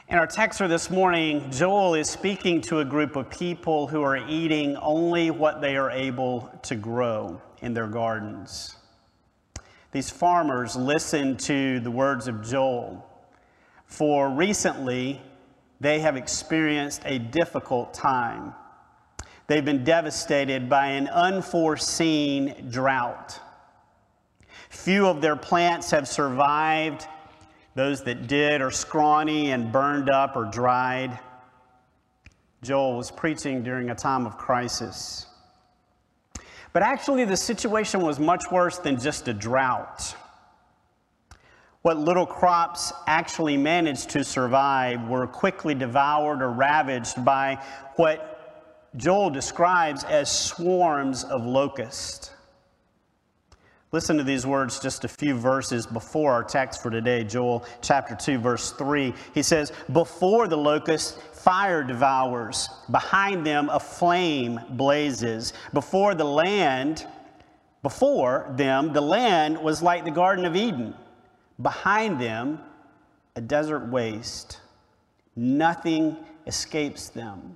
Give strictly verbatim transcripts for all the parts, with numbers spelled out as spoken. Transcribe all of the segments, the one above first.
In our text for this morning, Joel is speaking to a group of people who are eating only what they are able to grow in their gardens. These farmers listen to the words of Joel, for recently they have experienced a difficult time. They've been devastated by an unforeseen drought. Few of their plants have survived. Those that did are scrawny and burned up or dried. Joel was preaching during a time of crisis. But actually, the situation was much worse than just a drought. What little crops actually managed to survive were quickly devoured or ravaged by what Joel describes as swarms of locusts. Listen to these words just a few verses before our text for today, Joel chapter two, verse three. He says, "Before the locust, fire devours. Behind them, a flame blazes. Before the land, before them, the land was like the Garden of Eden. Behind them, a desert waste. Nothing escapes them."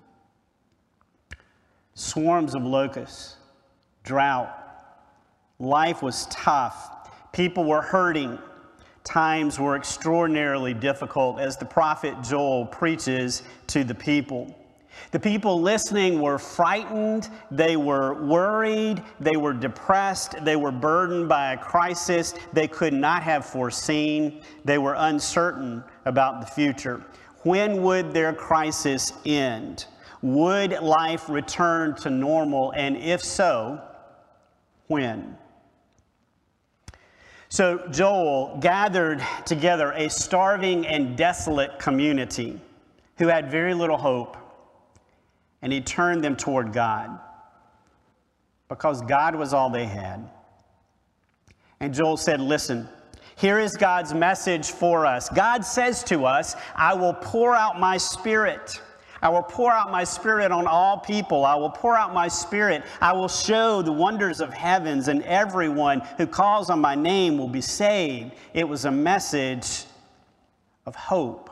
Swarms of locusts, drought. Life was tough. People were hurting. Times were extraordinarily difficult as the prophet Joel preaches to the people. The people listening were frightened, they were worried, they were depressed, they were burdened by a crisis they could not have foreseen. They were uncertain about the future. When would their crisis end? Would life return to normal? And if so, when? So Joel gathered together a starving and desolate community who had very little hope, and he turned them toward God because God was all they had. And Joel said, listen, here is God's message for us. God says to us, I will pour out my spirit. I will pour out my spirit on all people. I will pour out my spirit. I will show the wonders of heavens, and everyone who calls on my name will be saved. It was a message of hope.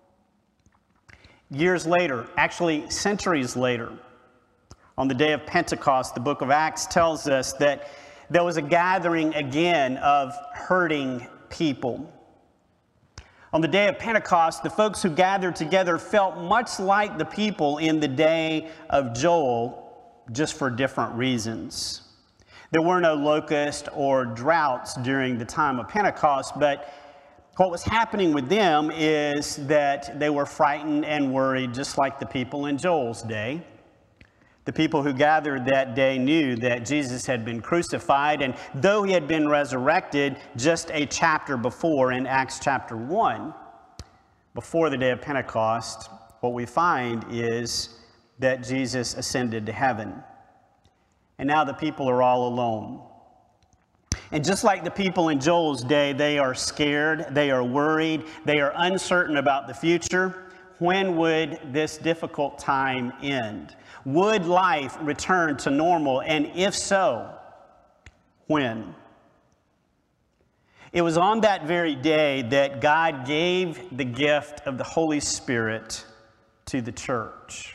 Years later, actually centuries later, on the day of Pentecost, the book of Acts tells us that there was a gathering again of hurting people. On the day of Pentecost, the folks who gathered together felt much like the people in the day of Joel, just for different reasons. There were no locusts or droughts during the time of Pentecost, but what was happening with them is that they were frightened and worried, just like the people in Joel's day. The people who gathered that day knew that Jesus had been crucified, and though he had been resurrected just a chapter before, in Acts chapter one, before the day of Pentecost, what we find is that Jesus ascended to heaven. And now the people are all alone. And just like the people in Joel's day, they are scared, they are worried, they are uncertain about the future. When would this difficult time end? Would life return to normal? And if so, when? It was on that very day that God gave the gift of the Holy Spirit to the church.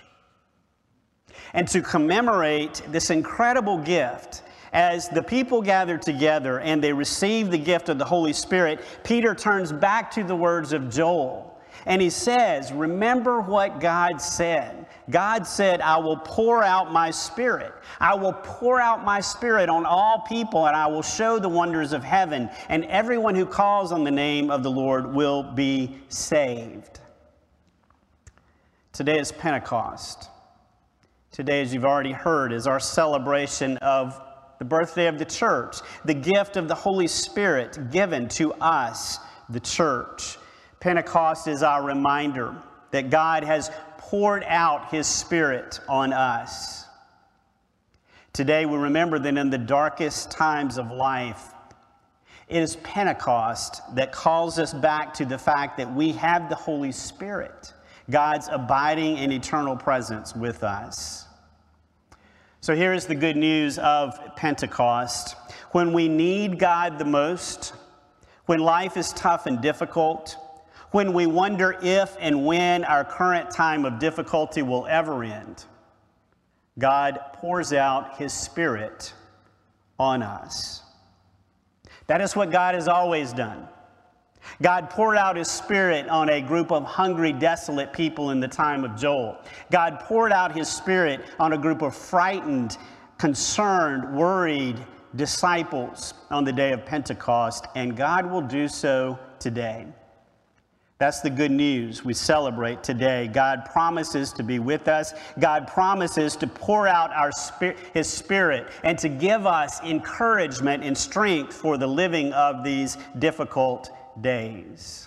And to commemorate this incredible gift, as the people gathered together and they received the gift of the Holy Spirit, Peter turns back to the words of Joel. And he says, remember what God said. God said, I will pour out my spirit. I will pour out my spirit on all people, and I will show the wonders of heaven. And everyone who calls on the name of the Lord will be saved. Today is Pentecost. Today, as you've already heard, is our celebration of the birthday of the church, the gift of the Holy Spirit given to us, the church. Pentecost is our reminder that God has poured out his Spirit on us. Today we remember that in the darkest times of life, it is Pentecost that calls us back to the fact that we have the Holy Spirit, God's abiding and eternal presence with us. So here is the good news of Pentecost. When we need God the most, when life is tough and difficult, when we wonder if and when our current time of difficulty will ever end, God pours out His Spirit on us. That is what God has always done. God poured out His Spirit on a group of hungry, desolate people in the time of Joel. God poured out His Spirit on a group of frightened, concerned, worried disciples on the day of Pentecost, and God will do so today. That's the good news we celebrate today. God promises to be with us. God promises to pour out our spirit, His Spirit and to give us encouragement and strength for the living of these difficult days.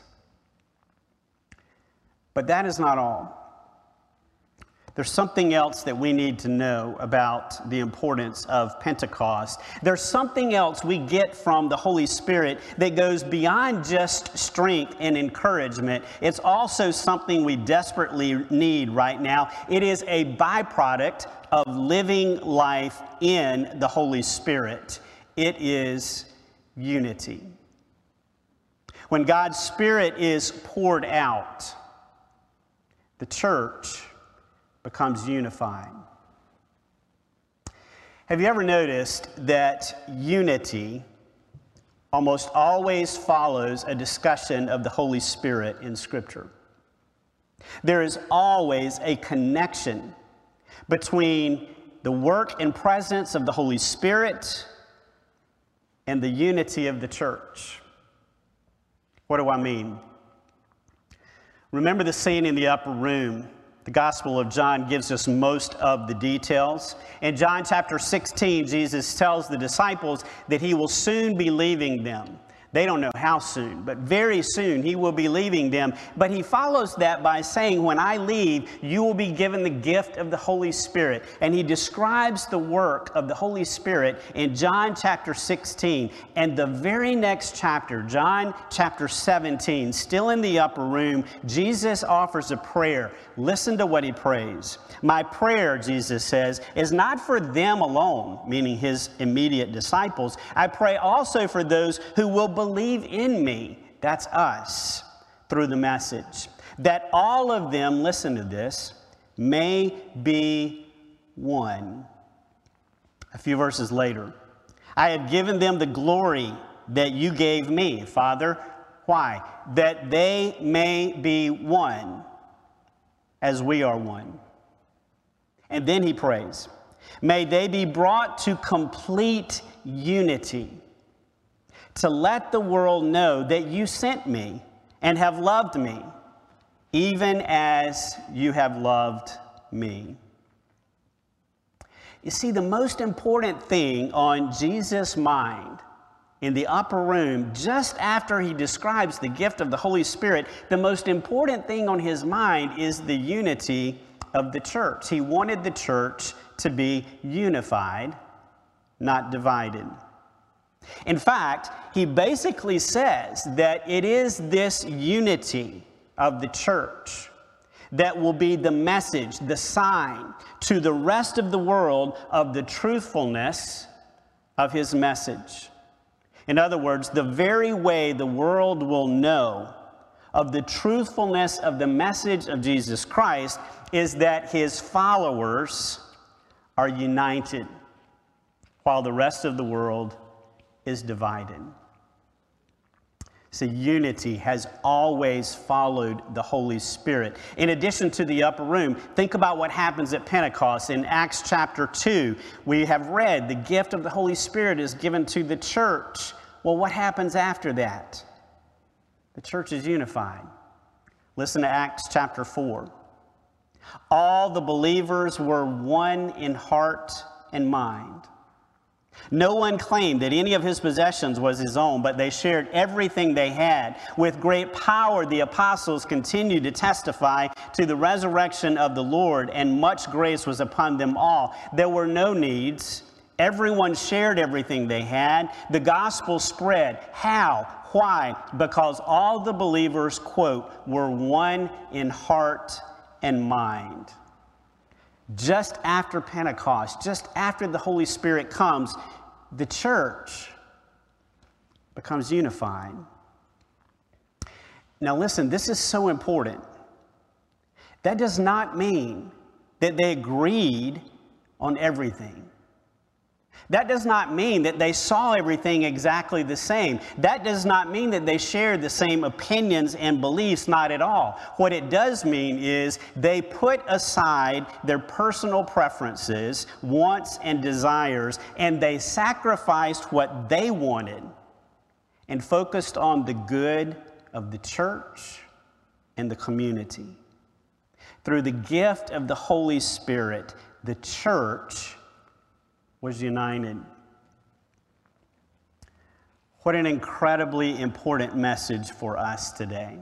But that is not all. There's something else that we need to know about the importance of Pentecost. There's something else we get from the Holy Spirit that goes beyond just strength and encouragement. It's also something we desperately need right now. It is a byproduct of living life in the Holy Spirit. It is unity. When God's Spirit is poured out, the church becomes unified. Have you ever noticed that unity almost always follows a discussion of the Holy Spirit in Scripture? There is always a connection between the work and presence of the Holy Spirit and the unity of the church. What do I mean? Remember the scene in the upper room. The Gospel of John gives us most of the details. In John chapter sixteen, Jesus tells the disciples that He will soon be leaving them. They don't know how soon, but very soon He will be leaving them. But He follows that by saying, when I leave, you will be given the gift of the Holy Spirit. And He describes the work of the Holy Spirit in John chapter sixteen. And the very next chapter, John chapter seventeen, still in the upper room, Jesus offers a prayer. Listen to what He prays. My prayer, Jesus says, is not for them alone, meaning His immediate disciples. I pray also for those who will believe in me, that's us, through the message, that all of them, listen to this, may be one. A few verses later, I have given them the glory that you gave me, Father. Why? That they may be one as we are one. And then He prays, may they be brought to complete unity, to let the world know that you sent me and have loved me, even as you have loved me. You see, the most important thing on Jesus' mind in the upper room, just after He describes the gift of the Holy Spirit, the most important thing on His mind is the unity of the church. He wanted the church to be unified, not divided. In fact, He basically says that it is this unity of the church that will be the message, the sign to the rest of the world of the truthfulness of His message. In other words, the very way the world will know of the truthfulness of the message of Jesus Christ is that His followers are united, while the rest of the world is divided. So unity has always followed the Holy Spirit. In addition to the upper room, think about what happens at Pentecost. In Acts chapter two, we have read the gift of the Holy Spirit is given to the church. Well, what happens after that? The church is unified. Listen to Acts chapter four. All the believers were one in heart and mind. No one claimed that any of his possessions was his own, but they shared everything they had. With great power, the apostles continued to testify to the resurrection of the Lord, and much grace was upon them all. There were no needs. Everyone shared everything they had. The gospel spread. How? Why? Because all the believers, quote, were one in heart and mind. Just after Pentecost, just after the Holy Spirit comes, the church becomes unified. Now listen, this is so important. That does not mean that they agreed on everything. That does not mean that they saw everything exactly the same. That does not mean that they shared the same opinions and beliefs, not at all. What it does mean is they put aside their personal preferences, wants, and desires, and they sacrificed what they wanted and focused on the good of the church and the community. Through the gift of the Holy Spirit, the church was united. What an incredibly important message for us today.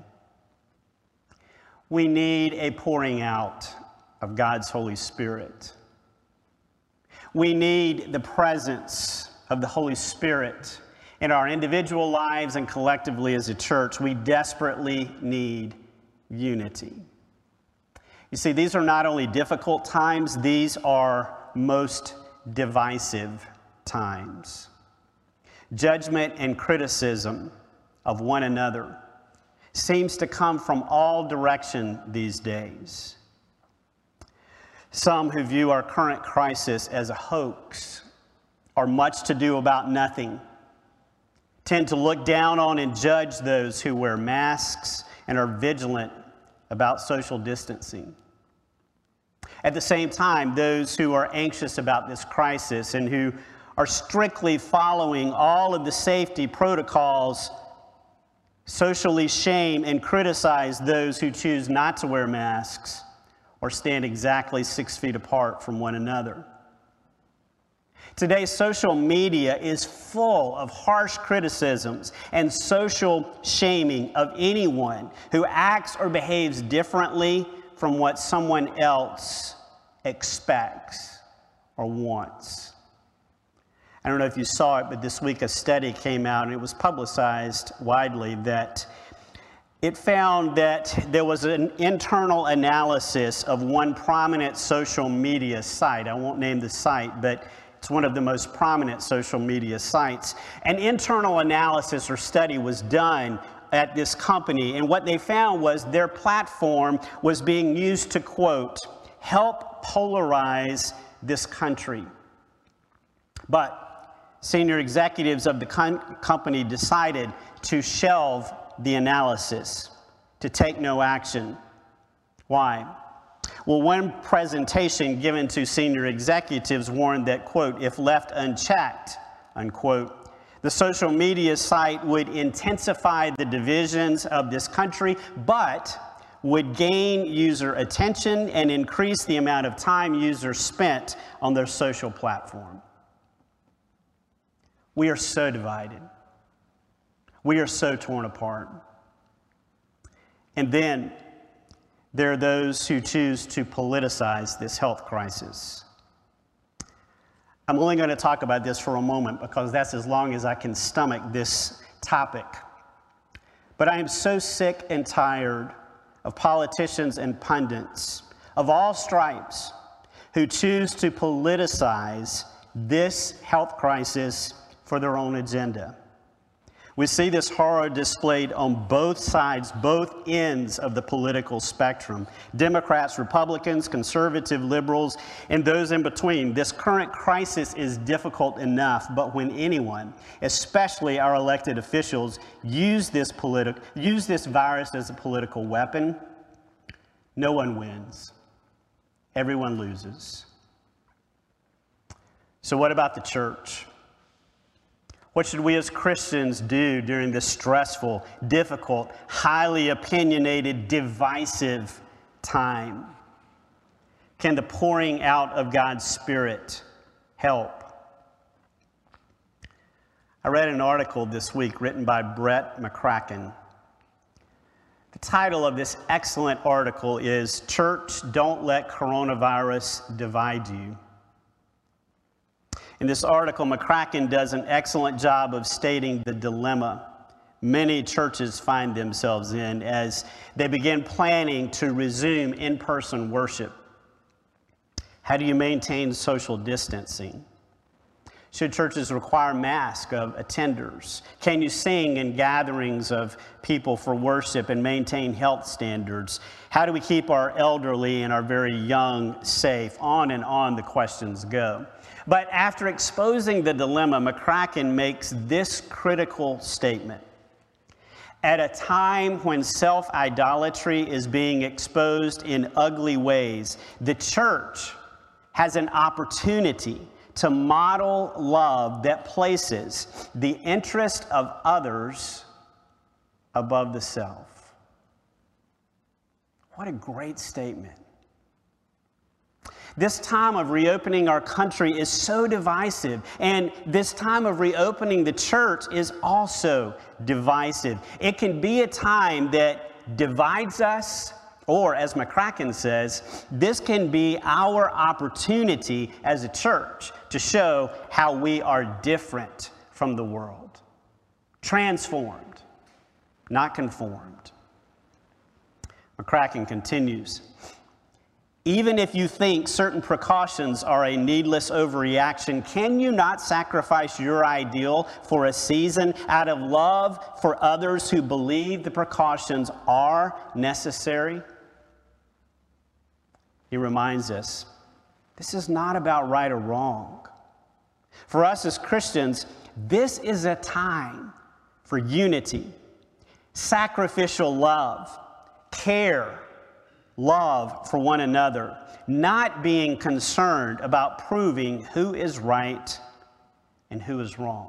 We need a pouring out of God's Holy Spirit. We need the presence of the Holy Spirit in our individual lives and collectively as a church. We desperately need unity. You see, these are not only difficult times, these are most divisive times. Judgment and criticism of one another seems to come from all directions these days. Some who view our current crisis as a hoax or much to do about nothing tend to look down on and judge those who wear masks and are vigilant about social distancing. At the same time, those who are anxious about this crisis and who are strictly following all of the safety protocols socially shame and criticize those who choose not to wear masks or stand exactly six feet apart from one another. Today's social media is full of harsh criticisms and social shaming of anyone who acts or behaves differently from what someone else expects or wants. I don't know if you saw it, but this week a study came out and it was publicized widely that it found that there was an internal analysis of one prominent social media site. I won't name the site, but it's one of the most prominent social media sites. An internal analysis or study was done at this company, and what they found was their platform was being used to, quote, help polarize this country. But senior executives of the con- company decided to shelve the analysis, to take no action. Why? Well, one presentation given to senior executives warned that, quote, if left unchecked, unquote, the social media site would intensify the divisions of this country, but would gain user attention and increase the amount of time users spent on their social platform. We are so divided. We are so torn apart. And then there are those who choose to politicize this health crisis. I'm only going to talk about this for a moment because that's as long as I can stomach this topic. But I am so sick and tired of politicians and pundits of all stripes who choose to politicize this health crisis for their own agenda. We see this horror displayed on both sides, both ends of the political spectrum. Democrats, Republicans, conservative liberals, and those in between. This current crisis is difficult enough, but when anyone, especially our elected officials, use this politi- use this virus as a political weapon, no one wins. Everyone loses. So what about the church? What should we as Christians do during this stressful, difficult, highly opinionated, divisive time? Can the pouring out of God's Spirit help? I read an article this week written by Brett McCracken. The title of this excellent article is "Church, Don't Let Coronavirus Divide You." In this article, McCracken does an excellent job of stating the dilemma many churches find themselves in as they begin planning to resume in-person worship. How do you maintain social distancing? Should churches require masks of attenders? Can you sing in gatherings of people for worship and maintain health standards? How do we keep our elderly and our very young safe? On and on the questions go. But after exposing the dilemma, McCracken makes this critical statement. At a time when self-idolatry is being exposed in ugly ways, the church has an opportunity to model love that places the interest of others above the self. What a great statement. This time of reopening our country is so divisive, and this time of reopening the church is also divisive. It can be a time that divides us, or as McCracken says, this can be our opportunity as a church to show how we are different from the world. Transformed, not conformed. McCracken continues, even if you think certain precautions are a needless overreaction, can you not sacrifice your ideal for a season out of love for others who believe the precautions are necessary? He reminds us, this is not about right or wrong. For us as Christians, this is a time for unity, sacrificial love, care, love for one another, not being concerned about proving who is right and who is wrong.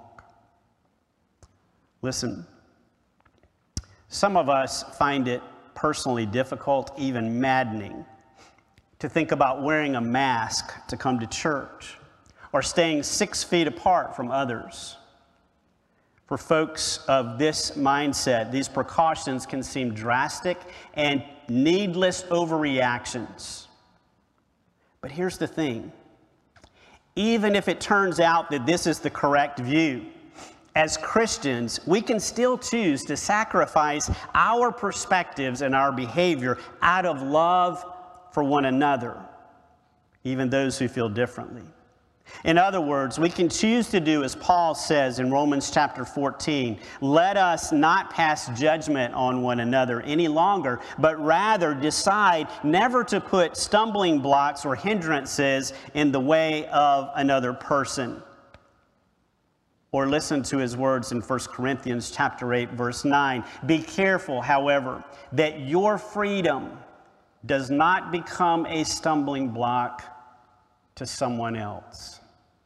Listen, some of us find it personally difficult, even maddening, to think about wearing a mask to come to church or staying six feet apart from others. For folks of this mindset, these precautions can seem drastic and needless overreactions. But here's the thing. Even if it turns out that this is the correct view, as Christians, we can still choose to sacrifice our perspectives and our behavior out of love for one another, even those who feel differently. In other words, we can choose to do as Paul says in Romans chapter fourteen, let us not pass judgment on one another any longer, but rather decide never to put stumbling blocks or hindrances in the way of another person. Or listen to his words in First Corinthians chapter eight, verse nine. Be careful, however, that your freedom does not become a stumbling block to someone else.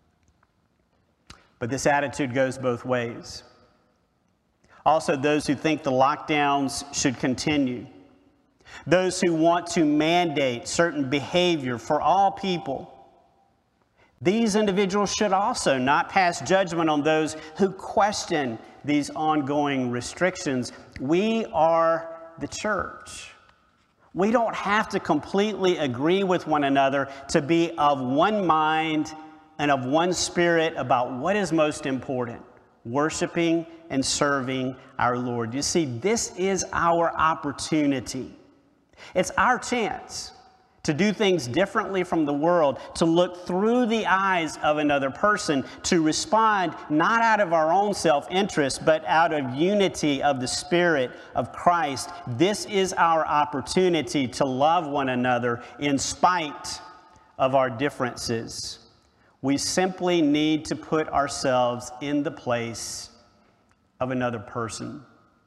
But this attitude goes both ways. Also, those who think the lockdowns should continue, those who want to mandate certain behavior for all people, these individuals should also not pass judgment on those who question these ongoing restrictions. We are the church. We don't have to completely agree with one another to be of one mind and of one spirit about what is most important, worshiping and serving our Lord. You see, this is our opportunity. It's our chance to do things differently from the world, to look through the eyes of another person, to respond not out of our own self-interest, but out of unity of the Spirit of Christ. This is our opportunity to love one another in spite of our differences. We simply need to put ourselves in the place of another person.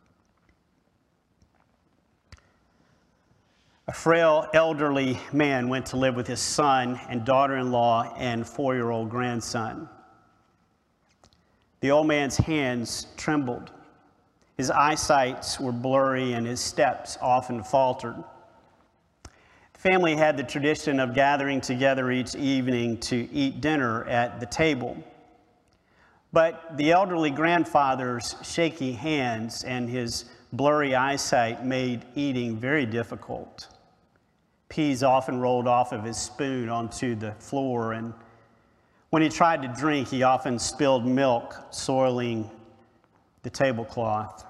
A frail elderly man went to live with his son and daughter-in-law and four-year-old grandson. The old man's hands trembled. His eyesight were blurry and his steps often faltered. The family had the tradition of gathering together each evening to eat dinner at the table. But the elderly grandfather's shaky hands and his blurry eyesight made eating very difficult. Peas often rolled off of his spoon onto the floor, and when he tried to drink, he often spilled milk, soiling the tablecloth.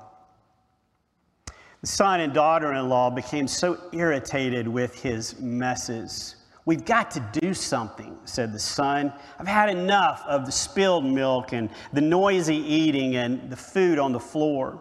The son and daughter-in-law became so irritated with his messes. "We've got to do something," said the son. "I've had enough of the spilled milk and the noisy eating and the food on the floor."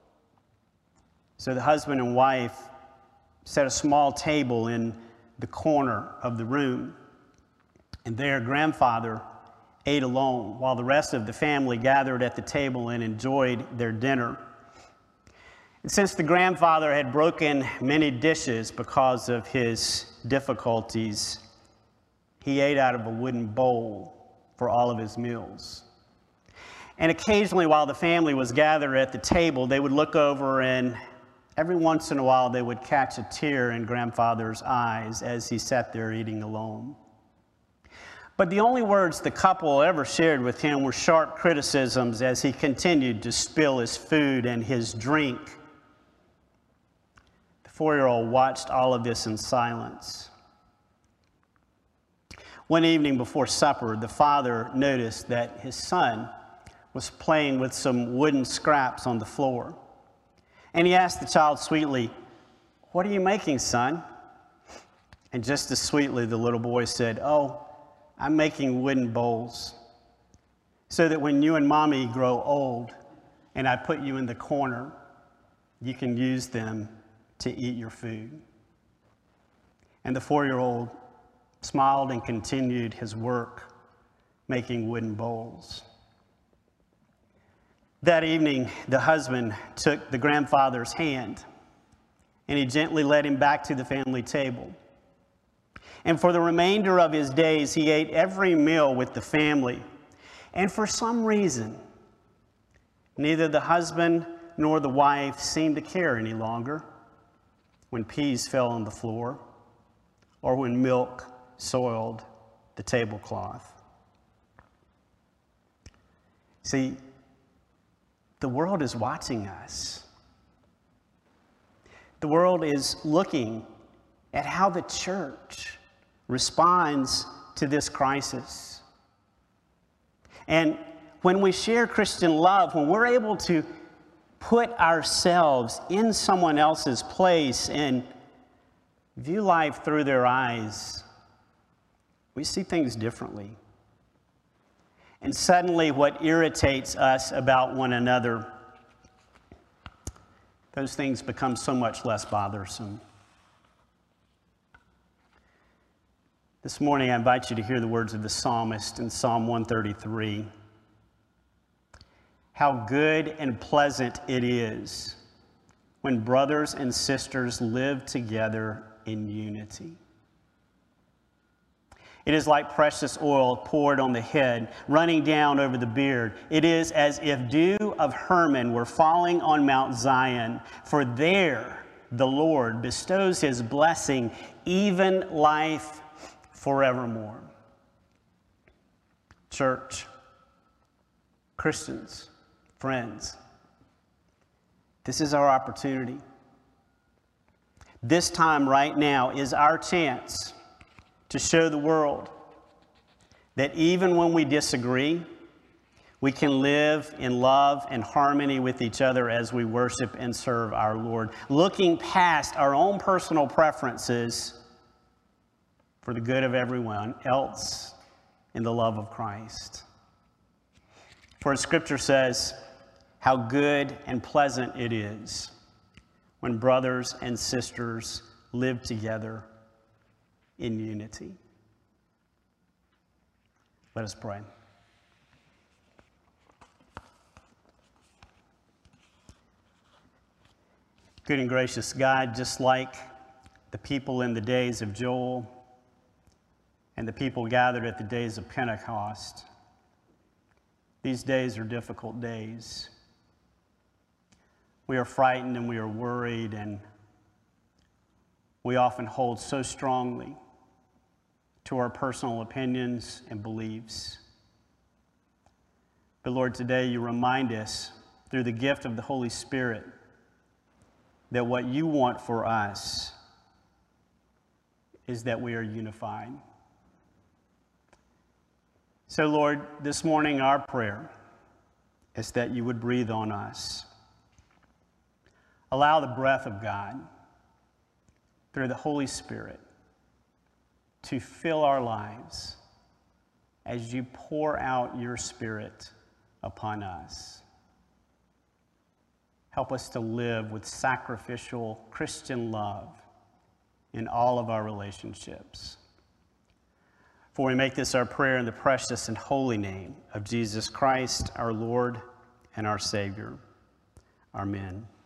So the husband and wife set a small table in the corner of the room, and their grandfather ate alone while the rest of the family gathered at the table and enjoyed their dinner. And since the grandfather had broken many dishes because of his difficulties, he ate out of a wooden bowl for all of his meals. And occasionally, while the family was gathered at the table, they would look over, and every once in a while they would catch a tear in grandfather's eyes as he sat there eating alone. But the only words the couple ever shared with him were sharp criticisms as he continued to spill his food and his drink. The four-year-old watched all of this in silence. One evening before supper, the father noticed that his son was playing with some wooden scraps on the floor. And he asked the child sweetly, "What are you making, son?" And just as sweetly, the little boy said, "Oh, I'm making wooden bowls so that when you and mommy grow old and I put you in the corner, you can use them to eat your food." And the four-year-old smiled and continued his work making wooden bowls. That evening, the husband took the grandfather's hand and he gently led him back to the family table. And for the remainder of his days, he ate every meal with the family. And for some reason, neither the husband nor the wife seemed to care any longer when peas fell on the floor or when milk soiled the tablecloth. See, the world is watching us. The world is looking at how the church responds to this crisis. And when we share Christian love, when we're able to put ourselves in someone else's place and view life through their eyes, we see things differently. And suddenly what irritates us about one another, those things become so much less bothersome. This morning I invite you to hear the words of the psalmist in Psalm one thirty-three. How good and pleasant it is when brothers and sisters live together in unity. It is like precious oil poured on the head, running down over the beard. It is as if dew of Hermon were falling on Mount Zion, for there the Lord bestows his blessing, even life forevermore. Church, Christians, friends, this is our opportunity. This time right now is our chance to show the world that even when we disagree, we can live in love and harmony with each other as we worship and serve our Lord, looking past our own personal preferences for the good of everyone else in the love of Christ. For as Scripture says, how good and pleasant it is when brothers and sisters live together in unity. Let us pray. Good and gracious God, just like the people in the days of Joel and the people gathered at the days of Pentecost, these days are difficult days. We are frightened and we are worried, and we often hold so strongly to our personal opinions and beliefs. But Lord, today you remind us through the gift of the Holy Spirit that what you want for us is that we are unified. So Lord, this morning our prayer is that you would breathe on us. Allow the breath of God through the Holy Spirit to fill our lives as you pour out your Spirit upon us. Help us to live with sacrificial Christian love in all of our relationships. For we make this our prayer in the precious and holy name of Jesus Christ, our Lord and our Savior. Amen.